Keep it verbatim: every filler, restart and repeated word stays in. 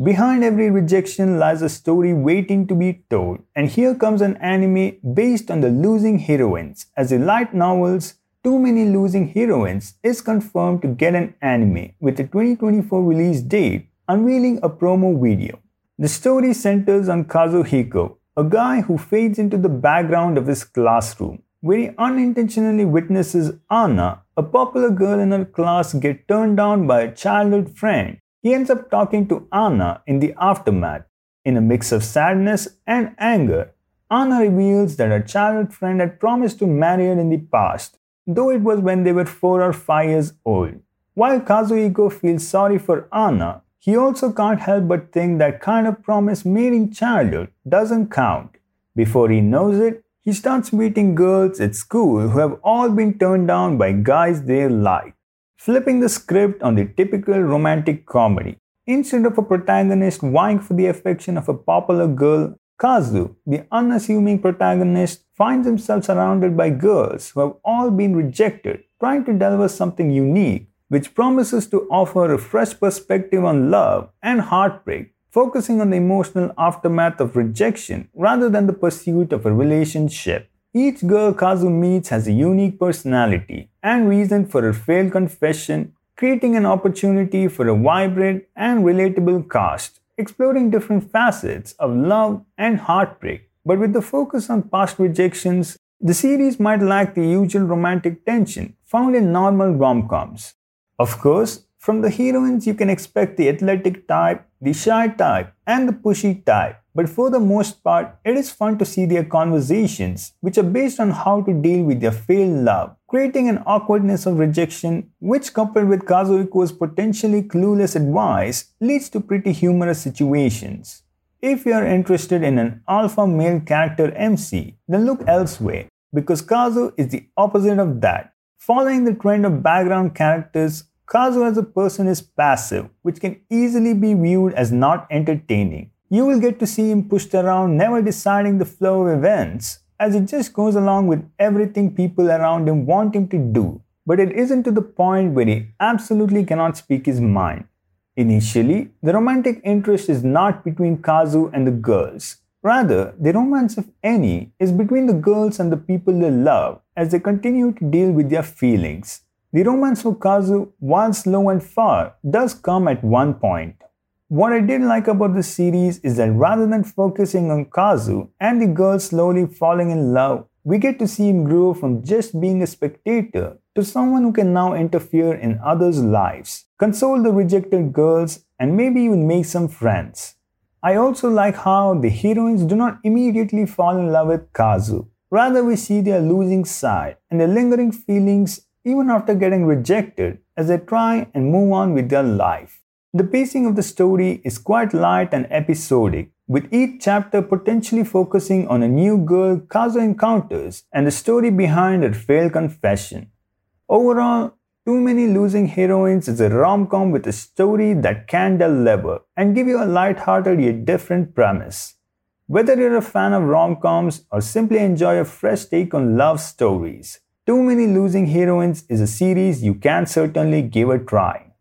Behind every rejection lies a story waiting to be told, and here comes an anime based on the losing heroines. As the light novels Too Many Losing Heroines is confirmed to get an anime with a twenty twenty-four release date, unveiling a promo video. The story centers on Kazuhiko, a guy who fades into the background of his classroom, where he unintentionally witnesses Anna, a popular girl in her class, get turned down by a childhood friend. He ends up talking to Anna in the aftermath. In a mix of sadness and anger, Anna reveals that her childhood friend had promised to marry her in the past, though it was when they were four or five years old. While Kazuhiko feels sorry for Anna, he also can't help but think that kind of promise made in childhood doesn't count. Before he knows it, he starts meeting girls at school who have all been turned down by guys they like, flipping the script on the typical romantic comedy. Instead of a protagonist vying for the affection of a popular girl, Kazu, the unassuming protagonist, finds himself surrounded by girls who have all been rejected, trying to deliver something unique, which promises to offer a fresh perspective on love and heartbreak, focusing on the emotional aftermath of rejection rather than the pursuit of a relationship. Each girl Kazu meets has a unique personality and reason for her failed confession, creating an opportunity for a vibrant and relatable cast, exploring different facets of love and heartbreak. But with the focus on past rejections, the series might lack the usual romantic tension found in normal rom-coms. Of course, from the heroines you can expect the athletic type, the shy type, and the pushy type. But for the most part, it is fun to see their conversations, which are based on how to deal with their failed love, creating an awkwardness of rejection, which coupled with Kazuhiko's potentially clueless advice, leads to pretty humorous situations. If you are interested in an alpha male character M C, then look elsewhere, because Kazu is the opposite of that. Following the trend of background characters, Kazu as a person is passive, which can easily be viewed as not entertaining. You will get to see him pushed around, never deciding the flow of events, as he just goes along with everything people around him want him to do. But it isn't to the point where he absolutely cannot speak his mind. Initially, the romantic interest is not between Kazu and the girls. Rather, the romance, if any, is between the girls and the people they love as they continue to deal with their feelings. The romance for Kazu, while slow and far, does come at one point. What I did like about the series is that rather than focusing on Kazu and the girls slowly falling in love, we get to see him grow from just being a spectator to someone who can now interfere in others' lives, console the rejected girls, and maybe even make some friends. I also like how the heroines do not immediately fall in love with Kazu. Rather, we see their losing side and their lingering feelings even after getting rejected as they try and move on with their life. The pacing of the story is quite light and episodic, with each chapter potentially focusing on a new girl Kazu encounters and the story behind her failed confession. Overall, Too Many Losing Heroines is a rom-com with a story that can deliver and give you a light-hearted yet different premise. Whether you're a fan of rom-coms or simply enjoy a fresh take on love stories, Too Many Losing Heroines is a series you can certainly give a try.